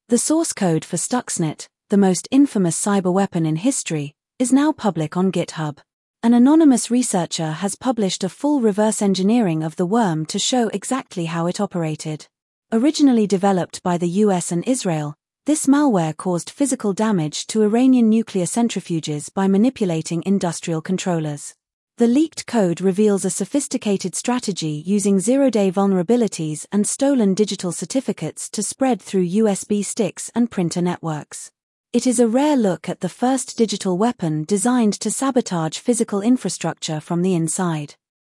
The source code for Stuxnet, the most infamous cyber weapon in history, is now public on GitHub. An anonymous researcher has published a full reverse engineering of the worm to show exactly how it operated. Originally developed by the US and Israel, this malware caused physical damage to Iranian nuclear centrifuges by manipulating industrial controllers. The leaked code reveals a sophisticated strategy using zero-day vulnerabilities and stolen digital certificates to spread through USB sticks and printer networks. It is a rare look at the first digital weapon designed to sabotage physical infrastructure from the inside.